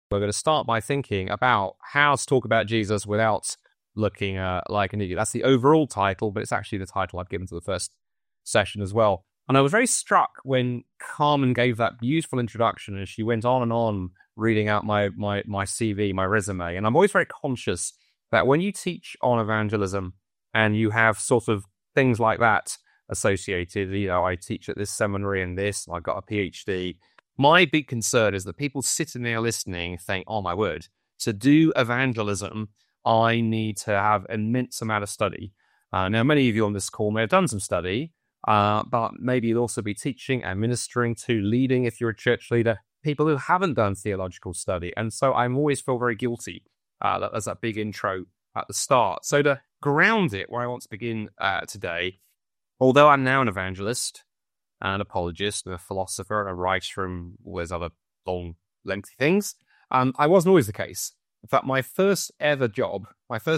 We're going to start by thinking about how to talk about Jesus without looking like an idiot. That's the overall title, but it's actually the title I've given to the first session as well. And I was very struck when Carmen gave that beautiful introduction, and she went on and on reading out my CV, my resume. And I'm always very conscious that when you teach on evangelism and you have sort of things like that associated, I teach at this seminary and this, I've got a PhD. My big concern is that people sitting there listening think, oh my word, to do evangelism, I need to have an immense amount of study. Now, many of you on this call may have done some study, but maybe you'll also be teaching and ministering to, leading, if you're a church leader, people who haven't done theological study. And so I always feel very guilty that there's that big intro at the start. So to ground it, where I want to begin today, although I'm now an evangelist, an apologist, a philosopher, and a writer, and all those other long, lengthy things, I wasn't always the case. In fact, my first job,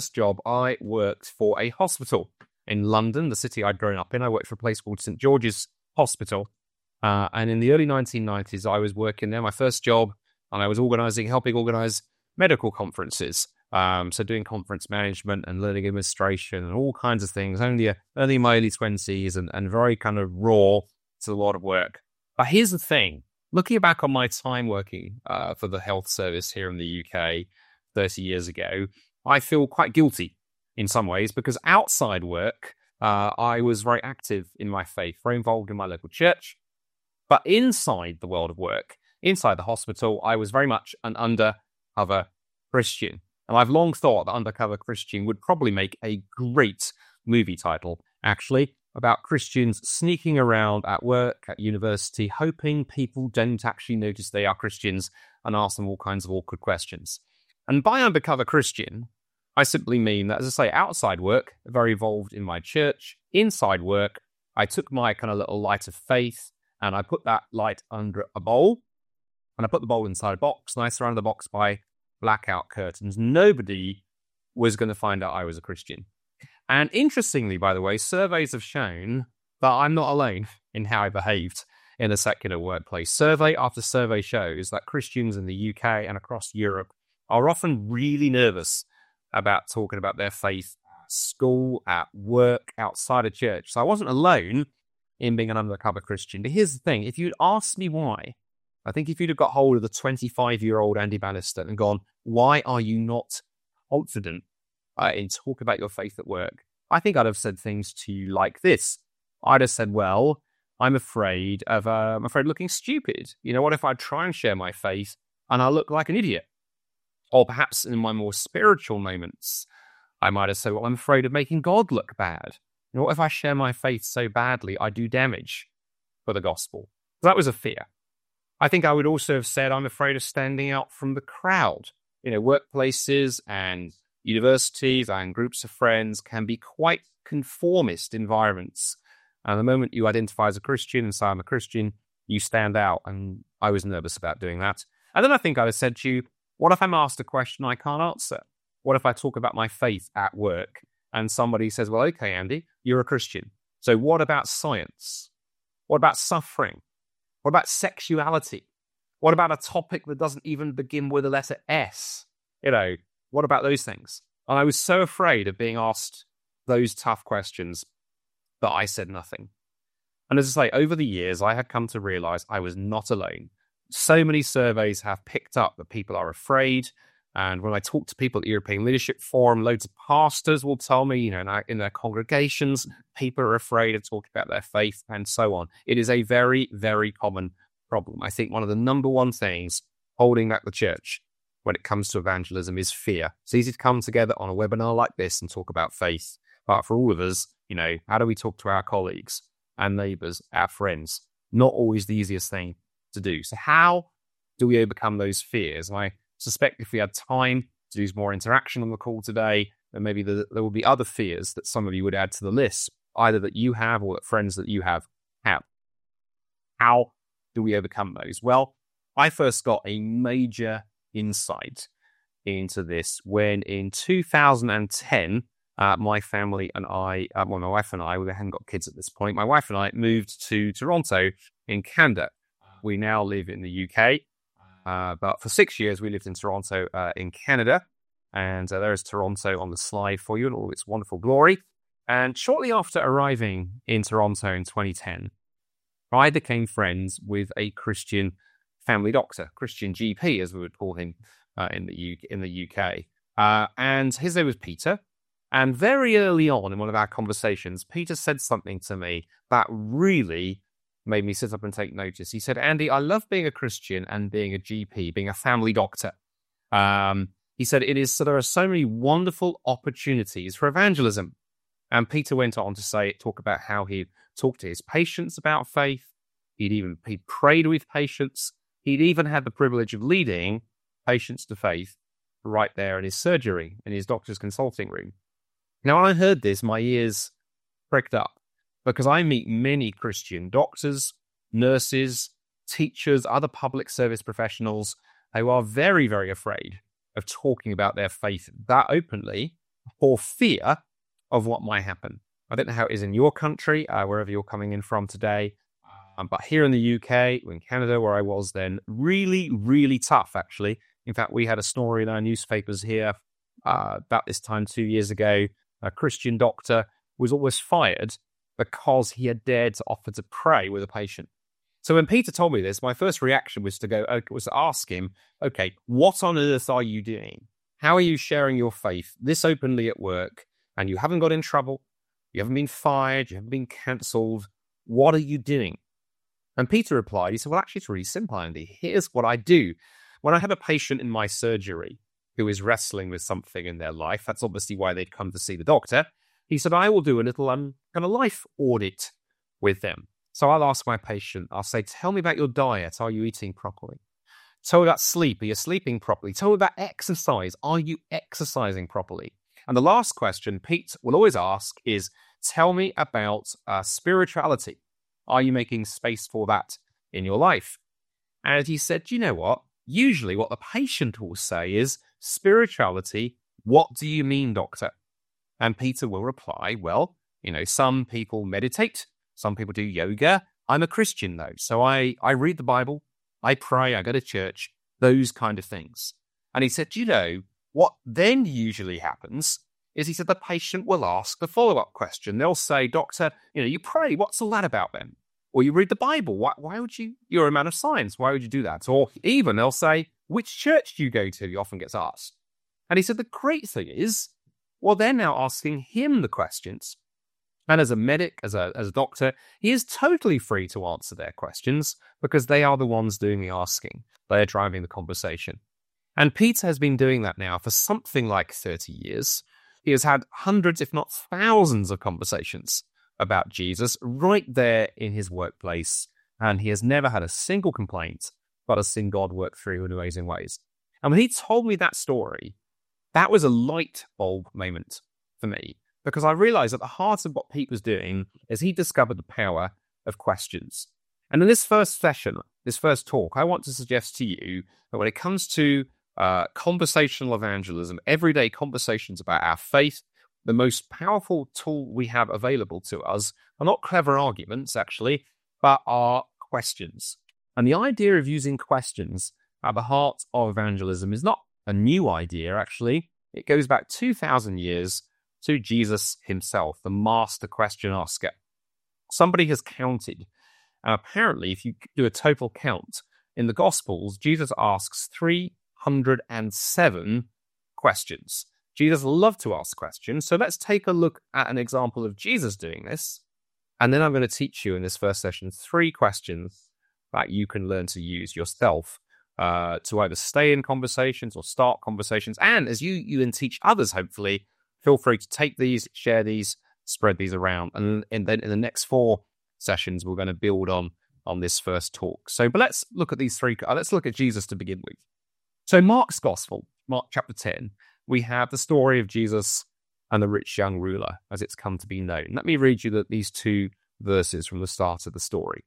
I worked for a hospital in London, the city I'd grown up in. I worked for a place called St. George's Hospital. And in the early 1990s, I was working there, my first job, and I was helping organize medical conferences. So doing conference management and learning administration and all kinds of things, only in my early 20s and very kind of raw. It's a lot of work. But here's the thing. Looking back on my time working for the health service here in the UK 30 years ago, I feel quite guilty in some ways because outside work, I was very active in my faith, very involved in my local church. But inside the world of work, inside the hospital, I was very much an undercover Christian. And I've long thought that Undercover Christian would probably make a great movie title, actually, about Christians sneaking around at work, at university, hoping people don't actually notice they are Christians and ask them all kinds of awkward questions. And by Undercover Christian, I simply mean that, as I say, outside work, very involved in my church. Inside work, I took my kind of little light of faith and I put that light under a bowl, and I put the bowl inside a box, and I surrounded the box by blackout curtains. Nobody was going to find out I was a Christian. And interestingly, by the way, surveys have shown that I'm not alone in how I behaved in a secular workplace. Survey after survey shows that Christians in the UK and across Europe are often really nervous about talking about their faith at school, at work, outside of church. So I wasn't alone in being an undercover Christian. But here's the thing. If you'd asked me why, I think if you'd have got hold of the 25-year-old Andy Bannister and gone, why are you not confident in talking about your faith at work? I think I'd have said things to you like this. I'd have said, well, I'm afraid of looking stupid. What if I try and share my faith and I look like an idiot? Or perhaps in my more spiritual moments, I might have said, well, I'm afraid of making God look bad. What if I share my faith so badly I do damage for the gospel? That was a fear. I think I would also have said, I'm afraid of standing out from the crowd. Workplaces and universities and groups of friends can be quite conformist environments. And the moment you identify as a Christian and say I'm a Christian, you stand out. And I was nervous about doing that. And then I think I'd have said to you, what if I'm asked a question I can't answer? What if I talk about my faith at work and somebody says, well, okay, Andy, you're a Christian. So what about science? What about suffering? What about sexuality? What about a topic that doesn't even begin with the letter S? What about those things? And I was so afraid of being asked those tough questions that I said nothing. And as I say, over the years, I had come to realize I was not alone. So many surveys have picked up that people are afraid. And when I talk to people at the European Leadership Forum, loads of pastors will tell me, in their congregations, people are afraid of talking about their faith and so on. It is a very, very common problem. I think one of the number one things holding back the church when it comes to evangelism is fear. It's easy to come together on a webinar like this and talk about faith. But for all of us, how do we talk to our colleagues, our neighbors, our friends? Not always the easiest thing to do. So how do we overcome those fears? And I suspect if we had time to do more interaction on the call today, then maybe there will be other fears that some of you would add to the list, either that you have or that friends that you have. How do we overcome those? Well, I first got a major insight into this when in 2010, my family and I, my wife and I, we hadn't got kids at this point, my wife and I moved to Toronto in Canada. We now live in the UK. But for 6 years, we lived in Toronto in Canada. And there is Toronto on the slide for you in all its wonderful glory. And shortly after arriving in Toronto in 2010, I became friends with a Christian family doctor, Christian GP, as we would call him in the UK. And his name was Peter. And very early on in one of our conversations, Peter said something to me that really made me sit up and take notice. He said, "Andy, I love being a Christian and being a GP, being a family doctor." He said, there are so many wonderful opportunities for evangelism. And Peter went on to talk about how he talked to his patients about faith. He'd prayed with patients. He'd even had the privilege of leading patients to faith right there in his surgery, in his doctor's consulting room. Now, when I heard this, my ears pricked up because I meet many Christian doctors, nurses, teachers, other public service professionals who are very, very afraid of talking about their faith that openly for fear of what might happen. I don't know how it is in your country, wherever you're coming in from today, but here in the UK, in Canada, where I was then, really, really tough, actually. In fact, we had a story in our newspapers here about this time 2 years ago. A Christian doctor was almost fired because he had dared to offer to pray with a patient. So when Peter told me this, my first reaction was to ask him, okay, what on earth are you doing? How are you sharing your faith this openly at work? And you haven't got in trouble, you haven't been fired, you haven't been cancelled. What are you doing? And Peter replied, he said, well, actually, it's really simple, Andy. Here's what I do. When I have a patient in my surgery who is wrestling with something in their life, that's obviously why they'd come to see the doctor. He said, I will do a little kind of life audit with them. So I'll ask my patient, I'll say, tell me about your diet. Are you eating properly? Tell me about sleep. Are you sleeping properly? Tell me about exercise. Are you exercising properly? And the last question Pete will always ask is, tell me about spirituality. Are you making space for that in your life? And he said, you know what? Usually what the patient will say is, spirituality, what do you mean, doctor? And Peter will reply, well, some people meditate, some people do yoga. I'm a Christian, though, so I read the Bible, I pray, I go to church, those kind of things. And he said, what then usually happens is, he said, the patient will ask the follow-up question. They'll say, doctor, you pray, what's all that about then? Or you read the Bible, why would you? You're a man of science, why would you do that? Or even they'll say, which church do you go to? He often gets asked. And he said, the great thing is, well, they're now asking him the questions. And as a medic, as a doctor, he is totally free to answer their questions because they are the ones doing the asking. They are driving the conversation. And Peter has been doing that now for something like 30 years. He has had hundreds, if not thousands, of conversations about Jesus right there in his workplace. And he has never had a single complaint, but has seen God work through in amazing ways. And when he told me that story, that was a light bulb moment for me, because I realized at the heart of what Pete was doing is he discovered the power of questions. And in this first session, this first talk, I want to suggest to you that when it comes to conversational evangelism, everyday conversations about our faith, the most powerful tool we have available to us are not clever arguments, actually, but are questions. And the idea of using questions at the heart of evangelism is not a new idea, actually. It goes back 2,000 years to Jesus himself, the master question asker. Somebody has counted, and apparently, if you do a total count, in the Gospels, Jesus asks 307 questions. Jesus loved to ask questions, so let's take a look at an example of Jesus doing this, and then I'm going to teach you in this first session 3 questions that you can learn to use yourself to either stay in conversations or start conversations. And as you and teach others, hopefully, feel free to take these, share these, spread these around. And then in the next 4 sessions, we're going to build on this first talk. But let's look at these 3. Let's look at Jesus to begin with. So Mark's Gospel, Mark chapter 10, we have the story of Jesus and the rich young ruler, as it's come to be known. Let me read you these 2 verses from the start of the story.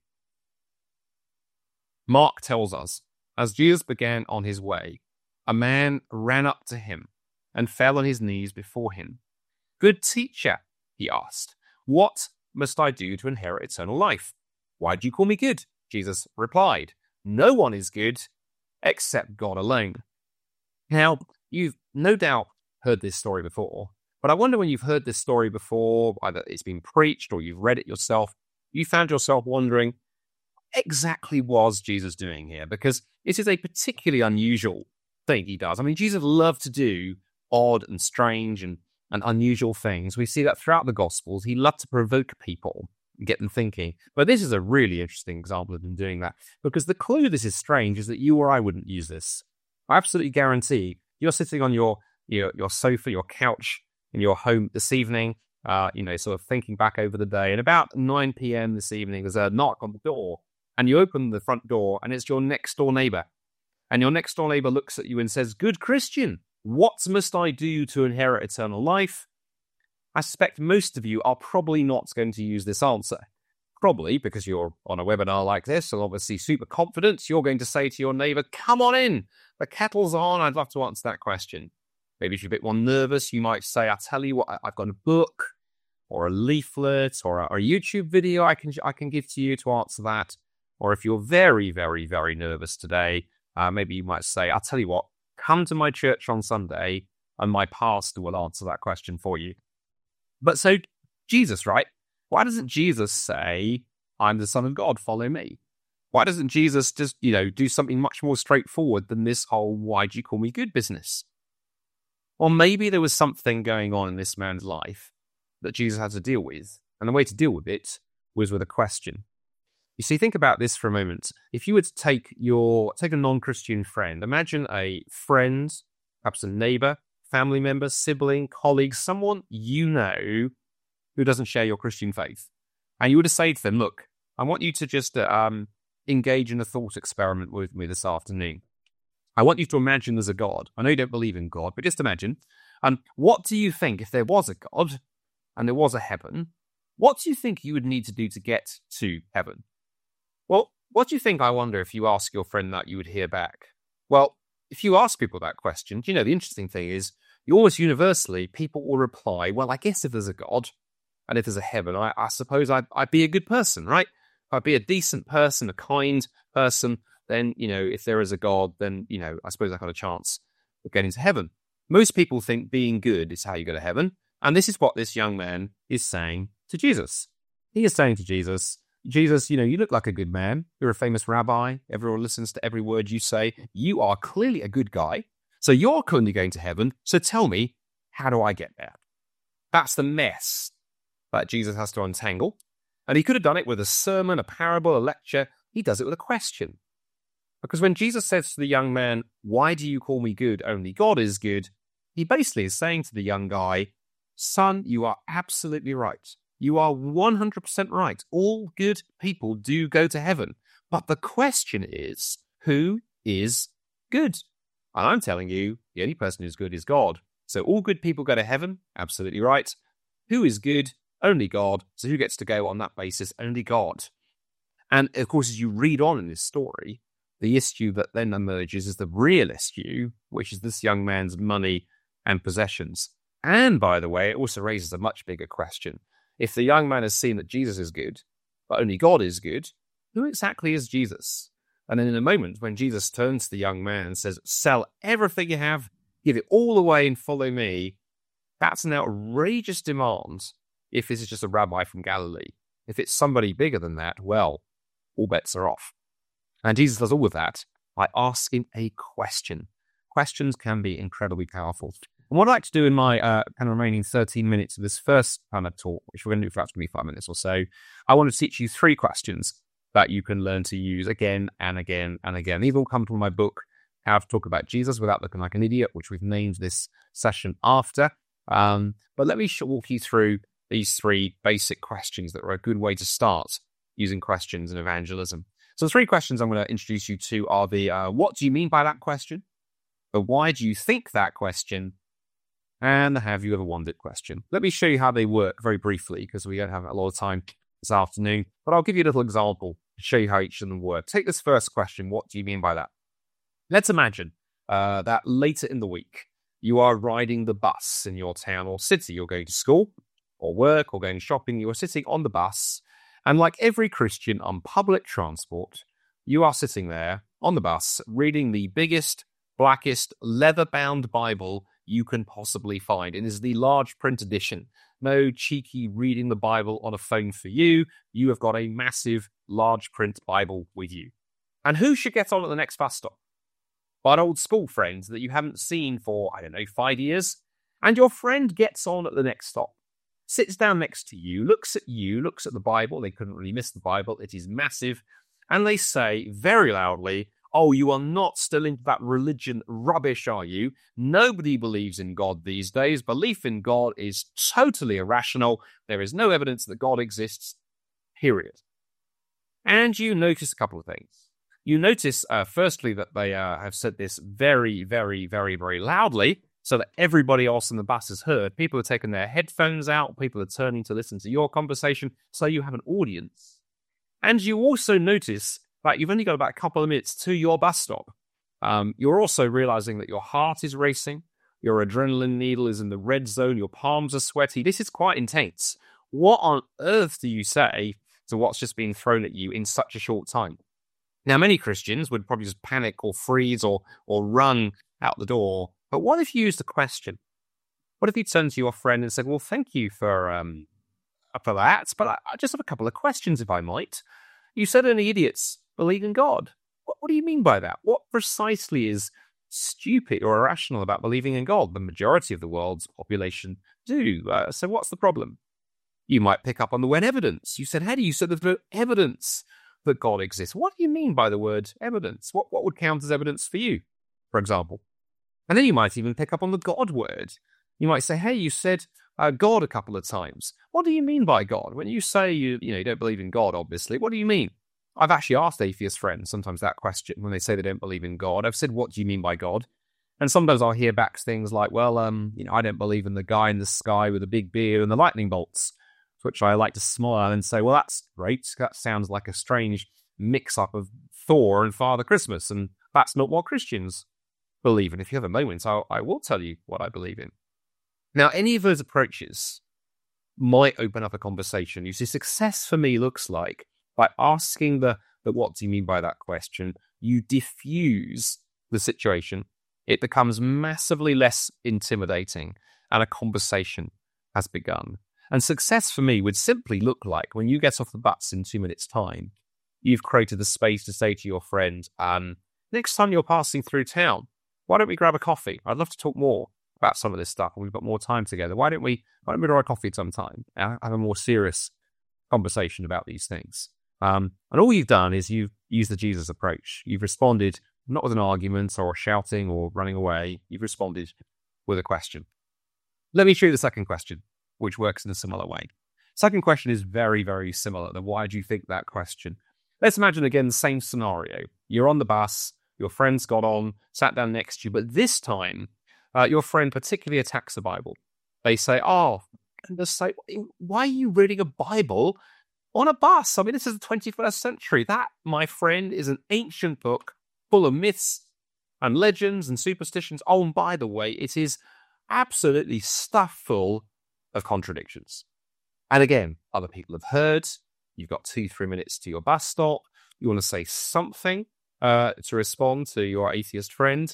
Mark tells us, as Jesus began on his way, a man ran up to him and fell on his knees before him. Good teacher, he asked, what must I do to inherit eternal life? Why do you call me good? Jesus replied, no one is good except God alone. Now, you've no doubt heard this story before, but I wonder when you've heard this story before, either it's been preached or you've read it yourself, you found yourself wondering, exactly was Jesus doing here? Because it is a particularly unusual thing he does. I mean, Jesus loved to do odd and strange and unusual things. We see that throughout the Gospels. He loved to provoke people and get them thinking. But this is a really interesting example of him doing that, because the clue this is strange is that you or I wouldn't use this. I absolutely guarantee you're sitting on your sofa, your couch in your home this evening, sort of thinking back over the day. And about 9 p.m. this evening, there's a knock on the door. And you open the front door, and it's your next-door neighbor. And your next-door neighbor looks at you and says, "Good Christian, what must I do to inherit eternal life?" I suspect most of you are probably not going to use this answer. Probably because you're on a webinar like this, and obviously super confident, you're going to say to your neighbor, "Come on in, the kettle's on, I'd love to answer that question." Maybe if you're a bit more nervous, you might say, "I'll tell you what, I've got a book, or a leaflet, or a YouTube video I can give to you to answer that." Or if you're very, very, very nervous today, maybe you might say, "I'll tell you what, come to my church on Sunday and my pastor will answer that question for you." But so Jesus, right? Why doesn't Jesus say, "I'm the Son of God, follow me"? Why doesn't Jesus just, do something much more straightforward than this whole "why do you call me good" business? Or maybe there was something going on in this man's life that Jesus had to deal with. And the way to deal with it was with a question. You see, think about this for a moment. If you were to take a non-Christian friend, imagine a friend, perhaps a neighbor, family member, sibling, colleague, someone you know who doesn't share your Christian faith. And you were to say to them, "Look, I want you to just engage in a thought experiment with me this afternoon. I want you to imagine there's a God. I know you don't believe in God, but just imagine. And what do you think if there was a God and there was a heaven? What do you think you would need to do to get to heaven?" Well, what do you think, I wonder, if you ask your friend that, you would hear back? Well, if you ask people that question, the interesting thing is, you always universally, people will reply, "Well, I guess if there's a God and if there's a heaven, I suppose I'd be a good person, right? I'd be a decent person, a kind person. Then, if there is a God, then, I suppose I've got a chance of getting to heaven." Most people think being good is how you go to heaven. And this is what this young man is saying to Jesus. He is saying to Jesus, "Jesus, you look like a good man. You're a famous rabbi. Everyone listens to every word you say. You are clearly a good guy. So you're clearly going to heaven. So tell me, how do I get there?" That's the mess that Jesus has to untangle. And he could have done it with a sermon, a parable, a lecture. He does it with a question. Because when Jesus says to the young man, "Why do you call me good? Only God is good," he basically is saying to the young guy, "Son, you are absolutely right. You are 100% right. All good people do go to heaven. But the question is, who is good?" And I'm telling you, the only person who's good is God. So all good people go to heaven. Absolutely right. Who is good? Only God. So who gets to go on that basis? Only God. And of course, as you read on in this story, the issue that then emerges is the real issue, which is this young man's money and possessions. And by the way, it also raises a much bigger question. If the young man has seen that Jesus is good, but only God is good, who exactly is Jesus? And then in a moment, when Jesus turns to the young man and says, "Sell everything you have, give it all away and follow me," that's an outrageous demand if this is just a rabbi from Galilee. If it's somebody bigger than that, well, all bets are off. And Jesus does all of that by asking a question. Questions can be incredibly powerful. And what I'd like to do in my kind of remaining 13 minutes of this first kind of talk, which we're going to do for about 25 minutes or so, I want to teach you 3 questions that you can learn to use again and again and again. These all come from my book, How to Talk About Jesus Without Looking Like an Idiot, which we've named this session after. But let me walk you through these 3 basic questions that are a good way to start using questions in evangelism. So the 3 questions I'm going to introduce you to are the what do you mean by that question? The why do you think that question? And the have you ever wondered question. Let me show you how they work very briefly, because we don't have a lot of time this afternoon, but I'll give you a little example to show you how each of them work. Take this first question, what do you mean by that? Let's imagine that later in the week, you are riding the bus in your town or city. You're going to school or work or going shopping. You're sitting on the bus, and like every Christian on public transport, You are sitting there on the bus reading the biggest, blackest, leather-bound Bible you can possibly find. And this is the large print edition. No cheeky reading the Bible on a phone for you. You have got a massive, large print Bible with you. And who should get on at the next bus stop? But an old school friend that you haven't seen for, 5 years. And your friend gets on at the next stop, sits down next to you, looks at the Bible. They couldn't really miss the Bible. It is massive. And they say very loudly, "Oh, you are not still into that religion rubbish, are you? Nobody believes in God these days. Belief in God is totally irrational. There is no evidence that God exists, period." And you notice a couple of things. You notice, firstly, that they have said this very, very, very, very loudly, so that everybody else in the bus has heard. People are taking their headphones out. People are turning to listen to your conversation, so you have an audience. And you also notice that you've only got about a couple of minutes to your bus stop. You're also realizing that your heart is racing, your adrenaline needle is in the red zone, your palms are sweaty. This is quite intense. What on earth do you say to what's just been thrown at you in such a short time? Now, many Christians would probably just panic or freeze or run out the door. But what if you used a question? What if you turned to your friend and said, "Well, thank you for that, but I just have a couple of questions, if I might. You said only idiots believe in God. What do you mean by that? What precisely is stupid or irrational about believing in God? The majority of the world's population do. So what's the problem?" You might pick up on the word evidence. You said, "Hey, you said there's no evidence that God exists." What do you mean by the word evidence? What would count as evidence for you, for example? And then you might even pick up on the God word. You might say, "Hey, you said God a couple of times. What do you mean by God? When you say you don't believe in God, obviously, what do you mean?" I've actually asked atheist friends sometimes that question when they say they don't believe in God. I've said, "What do you mean by God?" And sometimes I'll hear back things like, "Well, I don't believe in the guy in the sky with a big beard and the lightning bolts." To which I like to smile and say, "Well, that's great. That sounds like a strange mix-up of Thor and Father Christmas, and that's not what Christians believe in." If you have a moment, I will tell you what I believe in. Now, any of those approaches might open up a conversation. You see, success for me looks like by asking the "what do you mean by that" question, you diffuse the situation. It becomes massively less intimidating, and a conversation has begun. And success for me would simply look like when you get off the bus in 2 minutes' time, you've created a space to say to your friend, "Next time you're passing through town, why don't we grab a coffee? I'd love to talk more about some of this stuff, and we've got more time together. Why don't we grab a coffee sometime and have a more serious conversation about these things?" And all you've done is you've used the Jesus approach. You've responded not with an argument or shouting or running away. You've responded with a question. Let me show you the second question, which works in a similar way. Second question is very, very similar. The "why do you think that" question. Let's imagine again the same scenario. You're on the bus, your friends got on, sat down next to you, but this time your friend particularly attacks the Bible. They say, "Oh," and they say, "Why are you reading a Bible on a bus? I mean, this is the 21st century. That, my friend, is an ancient book full of myths and legends and superstitions. Oh, and by the way, it is absolutely stuffed full of contradictions." And again, other people have heard. You've got 2-3 minutes to your bus stop. You want to say something to respond to your atheist friend.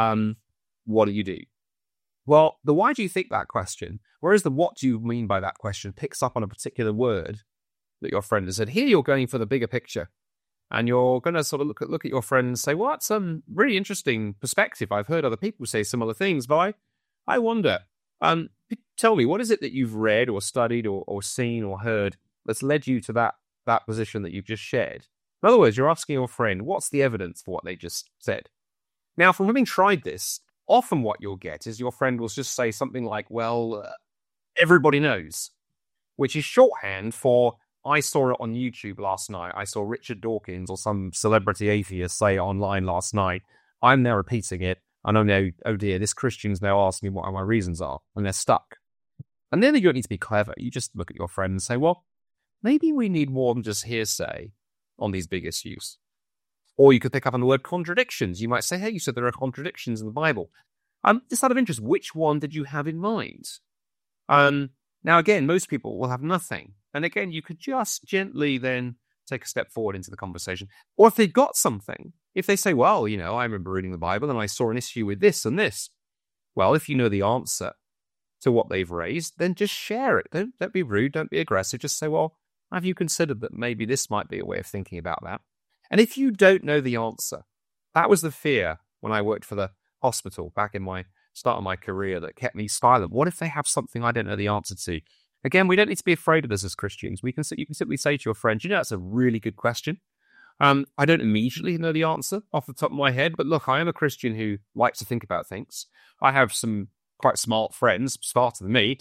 What do you do? Well, the "why do you think that" question, whereas the "what do you mean by that" question picks up on a particular word that your friend has said. Here you're going for the bigger picture. And you're going to sort of look at your friend and say, "Well, that's a really interesting perspective. I've heard other people say similar things, but I wonder, tell me, what is it that you've read or studied or seen or heard that's led you to that position that you've just shared?" In other words, you're asking your friend, what's the evidence for what they just said? Now, from having tried this, often what you'll get is your friend will just say something like, "Well, everybody knows," which is shorthand for "I saw it on YouTube last night. I saw Richard Dawkins or some celebrity atheist say it online last night. I'm now repeating it. And I know, oh dear, this Christian's now asking me what my reasons are." And they're stuck. And then you don't need to be clever. You just look at your friend and say, "Well, maybe we need more than just hearsay on these big issues." Or you could pick up on the word contradictions. You might say, "Hey, you said there are contradictions in the Bible." Just out of interest, which one did you have in mind? Now, again, most people will have nothing. And again, you could just gently then take a step forward into the conversation. Or if they've got something, if they say, well, I remember reading the Bible and I saw an issue with this and this. Well, if you know the answer to what they've raised, then just share it. Don't be rude. Don't be aggressive. Just say, well, have you considered that maybe this might be a way of thinking about that? And if you don't know the answer, that was the fear when I worked for the hospital back in my start of my career that kept me silent. What if they have something I don't know the answer to? Again, we don't need to be afraid of this as Christians. You can simply say to your friend, that's a really good question. I don't immediately know the answer off the top of my head, but look, I am a Christian who likes to think about things. I have some quite smart friends, smarter than me.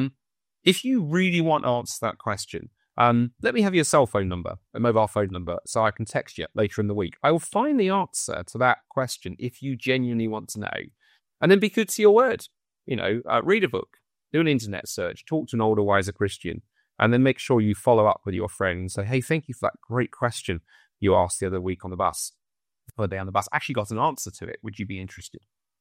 If you really want to answer that question, let me have your cell phone number, a mobile phone number, so I can text you later in the week. I will find the answer to that question if you genuinely want to know. And then be good to your word. Read a book, do an internet search, talk to an older, wiser Christian, and then make sure you follow up with your friend and say, hey, thank you for that great question you asked the other week on the bus. The other day on the bus, actually got an answer to it. Would you be interested?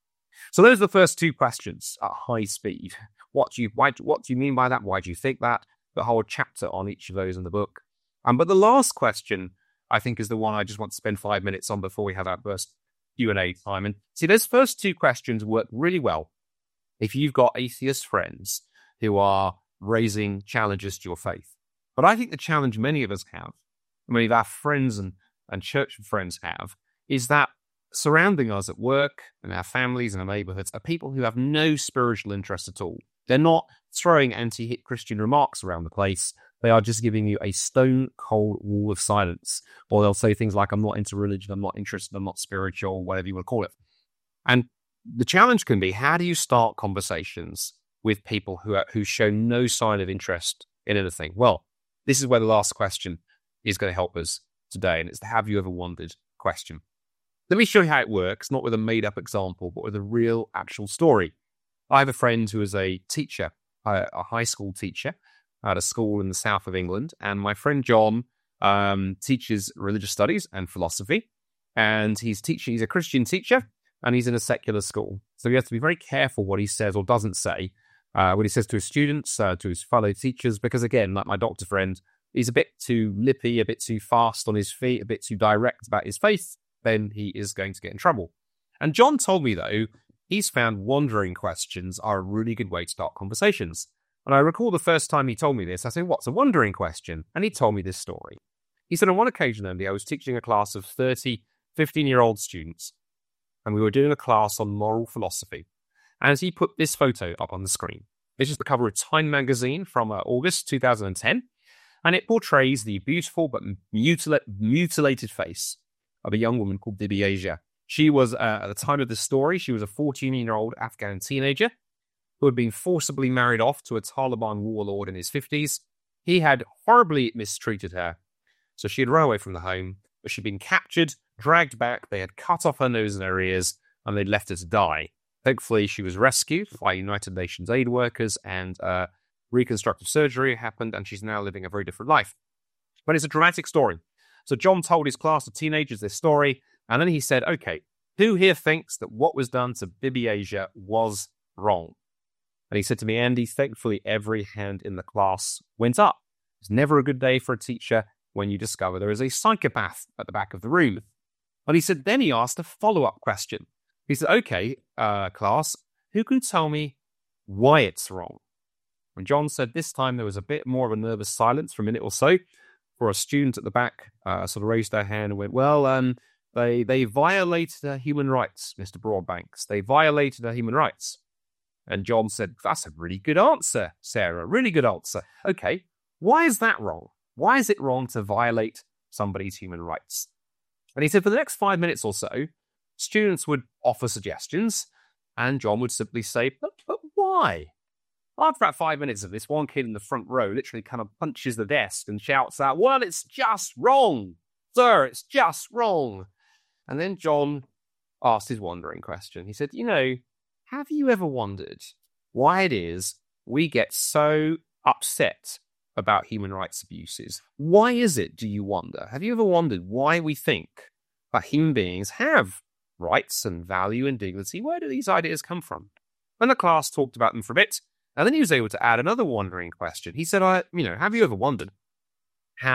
So those are the first two questions at high speed. What do you mean by that? Why do you think that? The whole chapter on each of those in the book. But the last question, I think, is the one I just want to spend 5 minutes on before we have our first Q&A time. And see, those first two questions work really well if you've got atheist friends who are raising challenges to your faith. But I think the challenge many of us have, many of our friends and church friends have, is that surrounding us at work and our families and our neighborhoods are people who have no spiritual interest at all. They're not throwing anti-hit Christian remarks around the place. They are just giving you a stone-cold wall of silence. Or they'll say things like, I'm not into religion, I'm not interested, I'm not spiritual, whatever you want to call it. And the challenge can be, how do you start conversations with people who show no sign of interest in anything? Well, this is where the last question is going to help us today, and it's the have you ever wondered question. Let me show you how it works, not with a made-up example, but with a real, actual story. I have a friend who is a teacher, a high school teacher at a school in the south of England, and my friend John teaches religious studies and philosophy, and he's a Christian teacher, and he's in a secular school. So he has to be very careful what he says or doesn't say, what he says to his students, to his fellow teachers, because again, like my doctor friend, he's a bit too lippy, a bit too fast on his feet, a bit too direct about his faith, then he is going to get in trouble. And John told me, though, he's found wandering questions are a really good way to start conversations. And I recall the first time he told me this, I said, what's a wandering question? And he told me this story. He said, on one occasion only, I was teaching a class of 30, 15-year-old students, and we were doing a class on moral philosophy. And he put this photo up on the screen. This is the cover of Time magazine from August 2010, and it portrays the beautiful but mutilated face of a young woman called Bibi Asia. She was, at the time of the story, she was a 14-year-old Afghan teenager who had been forcibly married off to a Taliban warlord in his 50s. He had horribly mistreated her, so she had run away from the home, but she'd been captured, dragged back, they had cut off her nose and her ears, and they'd left her to die. Thankfully, she was rescued by United Nations aid workers, and reconstructive surgery happened, and she's now living a very different life. But it's a dramatic story. So John told his class of teenagers this story, and then he said, okay, who here thinks that what was done to Bibi Asia was wrong? And he said to me, Andy, thankfully every hand in the class went up. It's never a good day for a teacher when you discover there is a psychopath at the back of the room. And he said, then he asked a follow-up question. He said, okay, class, who can tell me why it's wrong? And John said this time there was a bit more of a nervous silence for a minute or so, for a student at the back sort of raised their hand and went, well, they violated human rights, Mr. Broadbanks. They violated human rights. And John said, that's a really good answer, Sarah, really good answer. Okay, why is that wrong? Why is it wrong to violate somebody's human rights? And he said for the next 5 minutes or so, students would offer suggestions, and John would simply say, but why? After about 5 minutes of this, one kid in the front row literally kind of punches the desk and shouts out, well, it's just wrong. Sir, it's just wrong. And then John asked his wandering question. He said, have you ever wondered why it is we get so upset about human rights abuses? Why is it, do you wonder? Have you ever wondered why we think that human beings have rights and value and dignity? Where do these ideas come from? And the class talked about them for a bit. And then he was able to add another wandering question. He said, have you ever wondered how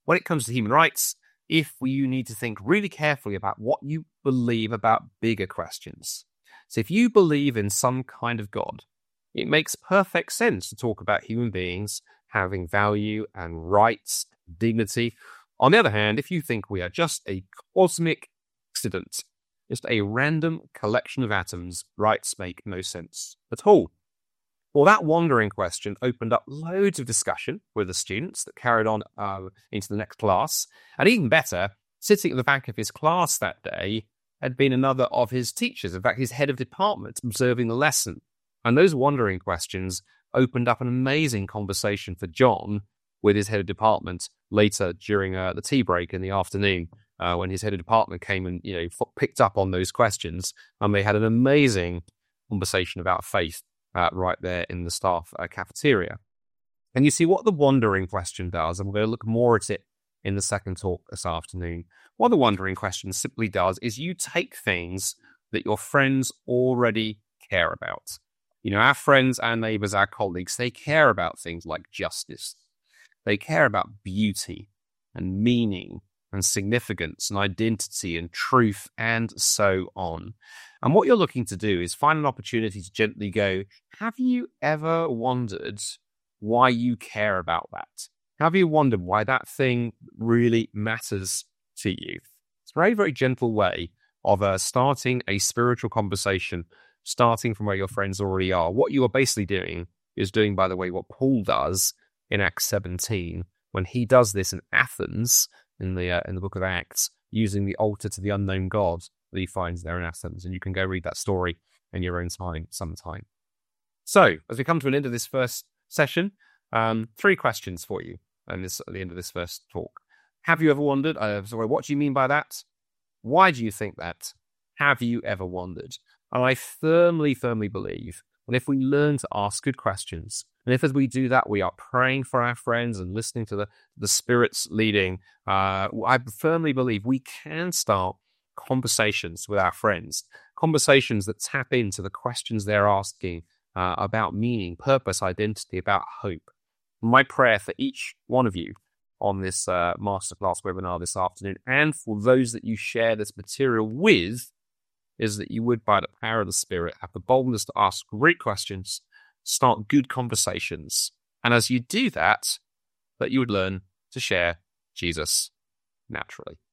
when it comes to human rights, if you need to think really carefully about what you believe about bigger questions. So if you believe in some kind of God, it makes perfect sense to talk about human beings having value and rights, dignity. On the other hand, if you think we are just a cosmic accident, just a random collection of atoms, rights make no sense at all. Well, that wandering question opened up loads of discussion with the students that carried on into the next class. And even better, sitting at the back of his class that day had been another of his teachers, in fact, his head of department, observing the lesson. And those wandering questions opened up an amazing conversation for John with his head of department later during the tea break in the afternoon, when his head of department came and picked up on those questions, and they had an amazing conversation about faith right there in the staff cafeteria. And you see what the wandering question does, and we're going to look more at it in the second talk this afternoon. What the wandering question simply does is you take things that your friends already care about. Our friends, our neighbors, our colleagues, they care about things like justice. They care about beauty and meaning and significance and identity and truth and so on. And what you're looking to do is find an opportunity to gently go, have you ever wondered why you care about that? Have you wondered why that thing really matters to you? It's a very, very gentle way of starting a spiritual conversation, starting from where your friends already are. What you are basically doing is doing, by the way, what Paul does in Acts 17, when he does this in Athens, in the book of Acts, using the altar to the unknown God that he finds there in Athens. And you can go read that story in your own time sometime. So, as we come to an end of this first session, 3 questions for you at the end of this first talk. Have you ever wondered? What do you mean by that? Why do you think that? Have you ever wondered? And I firmly, firmly believe that if we learn to ask good questions, and if as we do that, we are praying for our friends and listening to the Spirit's leading, I firmly believe we can start conversations with our friends, conversations that tap into the questions they're asking about meaning, purpose, identity, about hope. My prayer for each one of you on this masterclass webinar this afternoon, and for those that you share this material with, is that you would, by the power of the Spirit, have the boldness to ask great questions, start good conversations, and as you do that, that you would learn to share Jesus naturally.